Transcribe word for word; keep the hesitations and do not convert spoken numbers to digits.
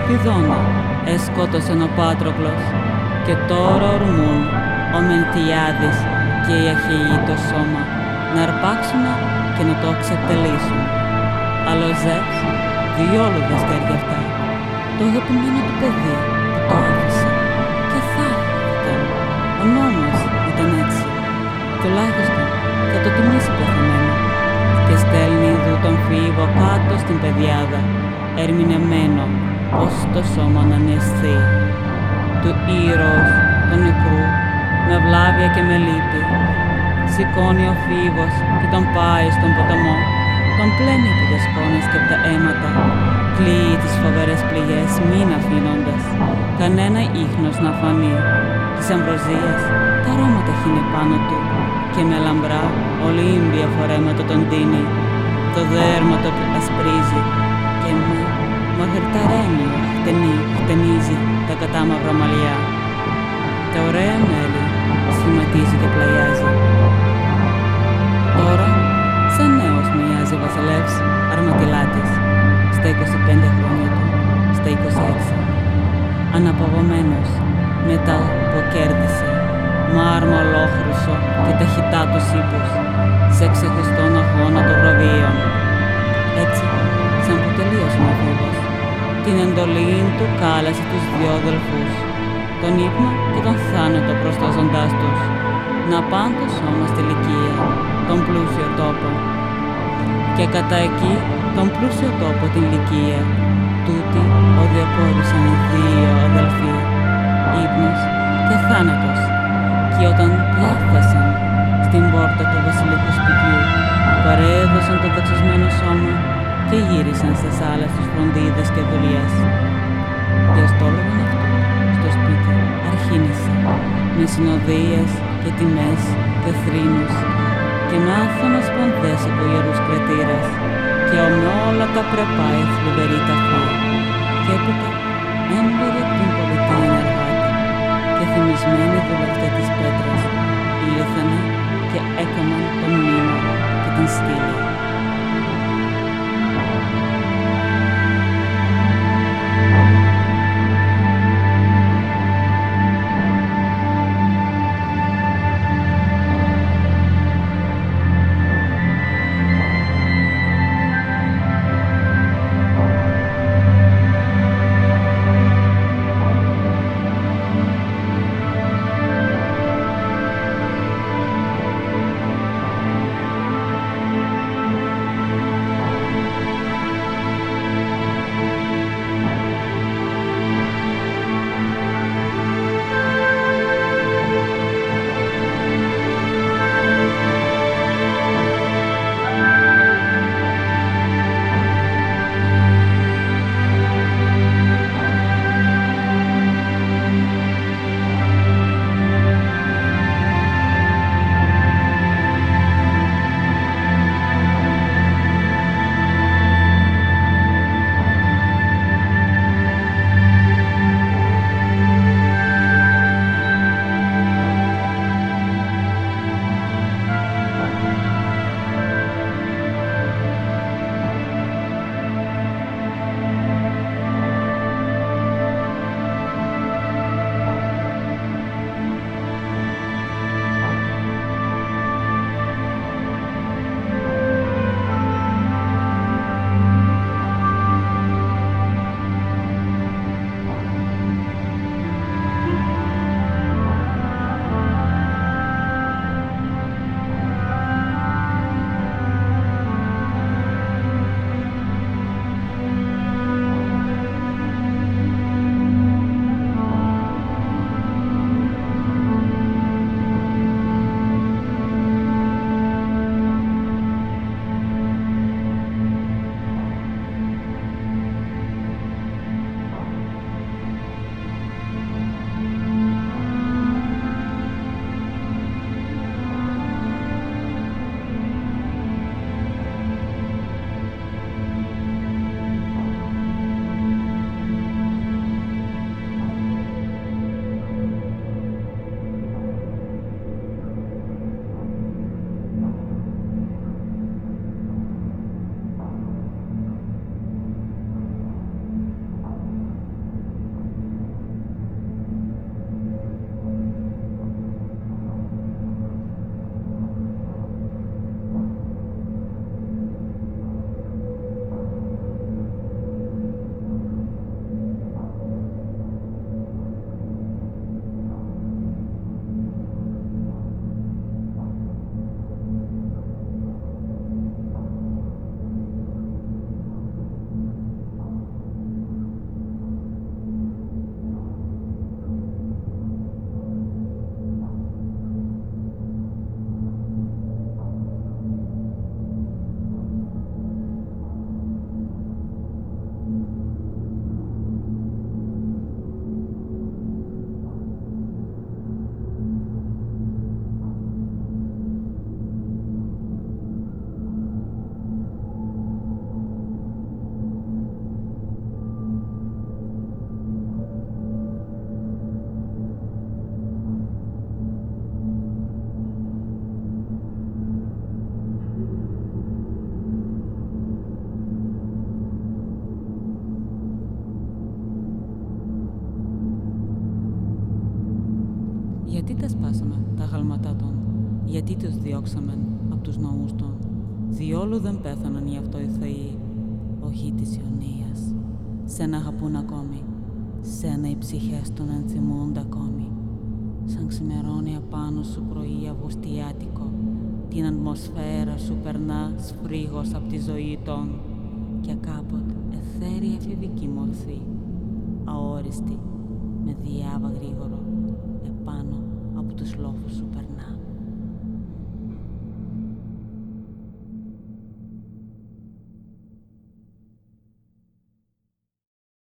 Σπιδώνα εσκότωσεν ο Πάτροκλος και τώρα ορμούν ο Μενθιάδης και οι Αχαιοί το σώμα να αρπάξουνε και να το ξετελήσουν. Αλλά ο Ζεύς διόλου δεν στέργει αυτά. Το αγαπημένο του παιδί που το άφησε και θα ήταν. Ο νόμος ήταν έτσι. Τουλάχιστον θα το τιμήσει πεθαμένο. Και στέλνει ειδού τον φίβο κάτω στην πεδιάδα, ερμηνεμένο ως το σώμα να νιαστεί. Του ήρωος, τον νεκρού, με βλάβια και με λύπη. Σηκώνει ο φίβος και τον πάει στον ποταμό. Τον πλένει από τις σκόνες και από τα αίματα. Κλείει τις φοβερές πληγές, μην αφήνοντας κανένα ίχνος να φανεί. Της αμβροσίας τα αρώματα χύνει πάνω του και με λαμπρά ολύμπια φορέματα τον τίνει. Το δέρμα το ασπρίζει και με μαγριταρένιο χτενί, χτενίζει τα κατάμαυρα μαλλιά. Τα ωραία μέλη σχηματίζει και πλαγιάζει. Τώρα, σαν νέος μοιάζει ο βασιλεύς Αρματιλάτης, στα είκοσι πέντε χρόνια του, στα είκοσι έξι. Αναπαγωμένος μετά που κέρδισε μάρμα ολόχρυσο και ταχυτά τους ύπους σε ξεχωριστόν αγώνα των βραβείων. Έτσι, σαν που τελείωσε ο φίβος, την εντολή του κάλεσε τους δυο αδελφούς, τον ύπνο και τον θάνατο προστάζοντάς τους, να πάνε το σώμα στη Λυκία, τον πλούσιο τόπο. Και κατά εκεί, τον πλούσιο τόπο την Λυκία, τούτη οδιοπόρησαν οι δύο αδελφοί, ύπνος και θάνατος. Και όταν διάφθασαν στην πόρτα του βασιλικού σπιτιού, παρέδωσαν το δεξισμένο σώμα και γύρισαν στις άλλες τους φροντίδες και δουλειές. Και ως το λόγο αυτού, στο σπίτι αρχίνησε με συνοδείες και τιμές και θρήνους και με άφθονες πονδές από ιερούς κρατήρας και με όλα τα πρεπάη θλιβερή ταφή. Και έπειτα έμπερε από την πολιτεία ενεργάτη και θυμισμένοι βουλευτέ της πέτρας ήλθανε και έκαναν το μνήμα και την στήλη. Γιατί τα σπάσαμε τα γαλματά των, γιατί τους διώξαμεν απ' τους ναούς των. Διόλου δεν πέθαναν γι' αυτό οι θεοί, ο γη της Ιωνίας. Σεν αγαπούν ακόμη, σένα οι ψυχές των ενθυμούνται ακόμη. Σαν ξημερώνει απάνω σου πρωί αυγουστιάτικο, την ατμοσφαίρα σου περνά σφρίγος απ' τη ζωή των και κάποτε εθέρει εφηβική μορφή, αόριστη, με διάβα γρήγορο, επάνω από τους λόφους σου περνά.